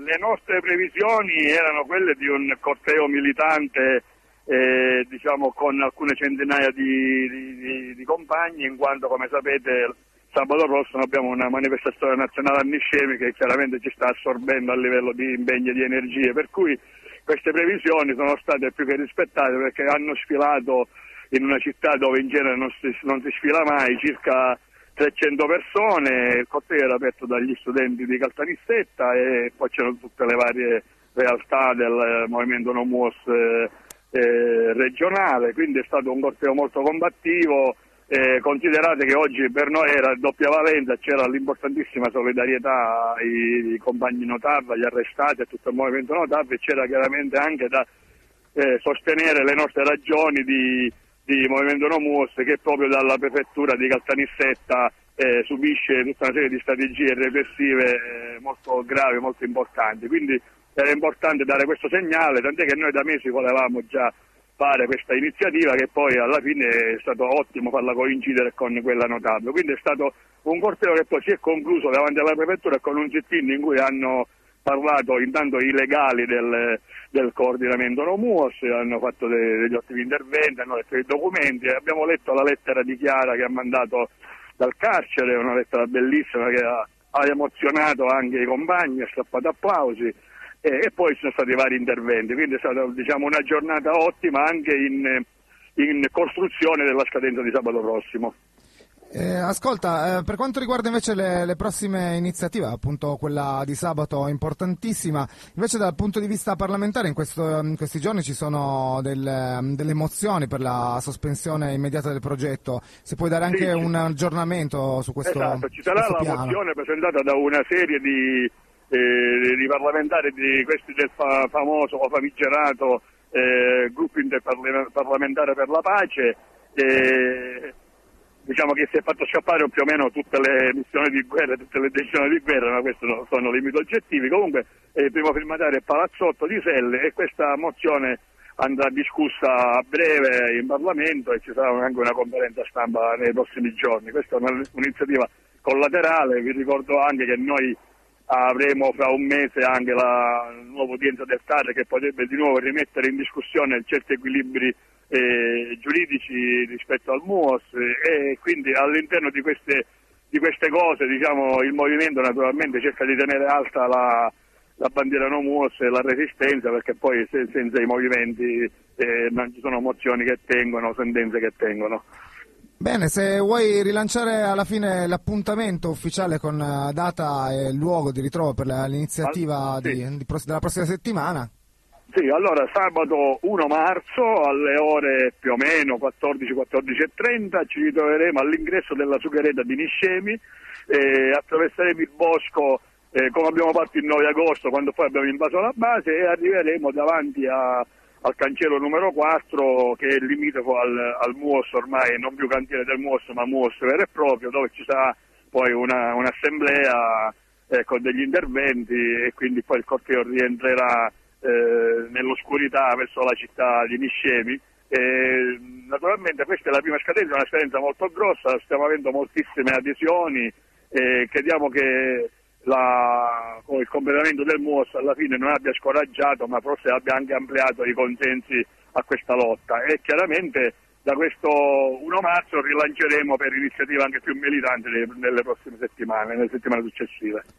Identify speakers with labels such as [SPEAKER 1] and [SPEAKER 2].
[SPEAKER 1] le nostre previsioni erano quelle di un corteo militante, diciamo con alcune centinaia di compagni, in quanto, come sapete, sabato prossimo abbiamo una manifestazione nazionale a Niscemi che chiaramente ci sta assorbendo a livello di impegni e di energie, per cui queste previsioni sono state più che rispettate, perché hanno sfilato in una città dove in genere non si sfila mai, circa 300 persone. Il corteo era aperto dagli studenti di Caltanissetta e poi c'erano tutte le varie realtà del movimento No MUOS regionale, quindi è stato un corteo molto combattivo. Considerate che oggi per noi era doppia valenza, c'era l'importantissima solidarietà ai compagni Notav, agli arrestati, a tutto il movimento Notav, e c'era chiaramente anche da sostenere le nostre ragioni di Movimento No MUOS, che proprio dalla prefettura di Caltanissetta subisce tutta una serie di strategie repressive molto gravi, molto importanti. Quindi era importante dare questo segnale, tant'è che noi da mesi volevamo già fare questa iniziativa, che poi alla fine è stato ottimo farla coincidere con quella Notav. Quindi è stato un corteo che poi si è concluso davanti alla prefettura con un sit-in in cui hanno parlato intanto i legali del coordinamento No MUOS, hanno fatto degli ottimi interventi, hanno letto i documenti, abbiamo letto la lettera di Chiara che ha mandato dal carcere, una lettera bellissima che ha emozionato anche i compagni, ha strappato applausi, e poi ci sono stati vari interventi, quindi è stata, diciamo, una giornata ottima anche in costruzione della scadenza di sabato prossimo.
[SPEAKER 2] Ascolta, per quanto riguarda invece le prossime iniziative, appunto quella di sabato importantissima, invece dal punto di vista parlamentare in questi giorni ci sono delle mozioni per la sospensione immediata del progetto. Se puoi dare anche un aggiornamento su questo piano.
[SPEAKER 1] Esatto, ci sarà la mozione presentata da una serie di parlamentari di questi del famoso o famigerato gruppo interparlamentare per la pace, diciamo che si è fatto scappare più o meno tutte le missioni di guerra, tutte le decisioni di guerra, ma questi sono limiti oggettivi. Comunque il primo firmatario è Palazzotto di Selle, e questa mozione andrà discussa a breve in Parlamento e ci sarà anche una conferenza stampa nei prossimi giorni. Questa è un'iniziativa collaterale. Vi ricordo anche che noi avremo fra un mese anche la nuova udienza del TAR, che potrebbe di nuovo rimettere in discussione certi equilibri giuridici rispetto al MUOS, e quindi all'interno di queste cose, diciamo, il movimento naturalmente cerca di tenere alta la bandiera No MUOS e la resistenza, perché poi senza i movimenti non ci sono mozioni che tengono, sentenze che tengono.
[SPEAKER 2] Bene, se vuoi rilanciare alla fine l'appuntamento ufficiale con data e luogo di ritrovo per l'iniziativa della prossima settimana.
[SPEAKER 1] Sì, allora sabato 1 marzo alle ore più o meno 14-14:30 ci ritroveremo all'ingresso della sughereta di Niscemi, attraverseremo il bosco come abbiamo fatto il 9 agosto quando poi abbiamo invaso la base, e arriveremo davanti al cancello numero 4, che è limitrofo al MUOS, ormai non più cantiere del MUOS ma MUOS vero e proprio, dove ci sarà poi un'assemblea con degli interventi, e quindi poi il corteo rientrerà nell'oscurità verso la città di Niscemi. Naturalmente questa è la prima scadenza, una scadenza molto grossa, stiamo avendo moltissime adesioni, crediamo che il completamento del MUOS alla fine non abbia scoraggiato, ma forse abbia anche ampliato i consensi a questa lotta, e chiaramente da questo 1 marzo rilanceremo per iniziative anche più militanti nelle prossime settimane, nelle settimane successive.